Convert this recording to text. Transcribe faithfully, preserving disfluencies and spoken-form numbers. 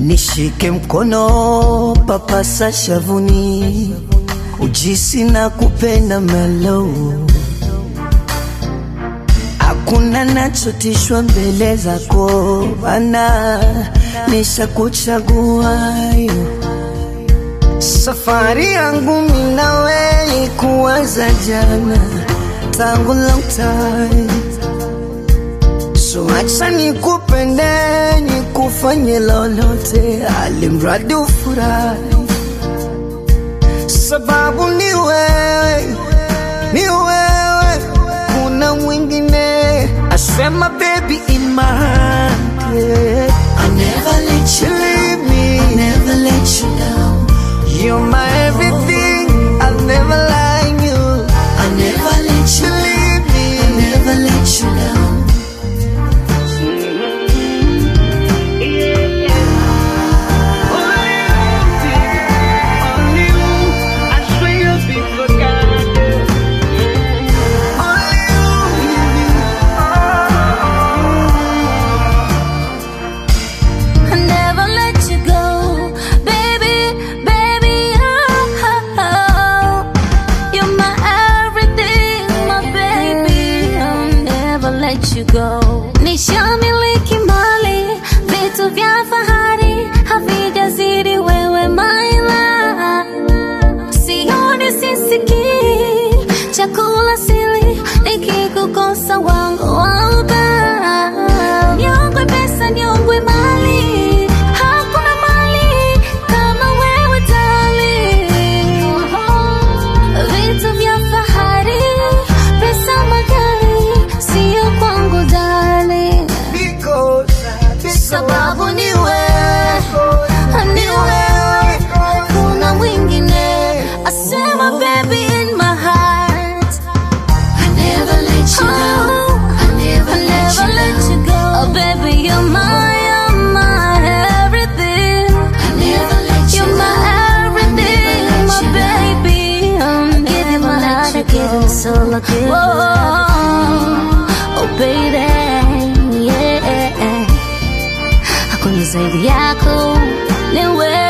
nishike mkono papasa shavuni, ujisi na kupenda melo. Hakuna nachotishwa mbele zako bana, nisha kuchagua. Safari yangu mimi nawe ikuanza jana, tangu long time. So acha nikupende, nikufanye lolote, alimradi ufurahi. Sababu ni wewe, ni wewe, kuna mwingine. I swear my baby in my heart, yeah. I'll never let you leave me, I'll never let you down. You're my everything, I'll never lie you. I'll never let you leave me, I'll never let you down. You go. Nishamiliki mali, vitu vya fahari, havijazidi wewe my love. Sioni sisiki, chakula sili, nikikukosa wangu wauba. Nyongwe pesa, nyongwe mali, hakuna mali kama wewe darling. Vitu vya fahari, pesa magari, sio kwangu darling. Sababu ni wewe, ni wewe, kuna mwingine. I say my baby in my heart, I never let you go, I never, I never let you go. Oh baby, you're my, you're my everything. I never let you go, you're my everything, my baby. I'm giving my heart, I give it soul, I give it. Oh baby, yeah. Hakuna zaidi yako, ni wewe.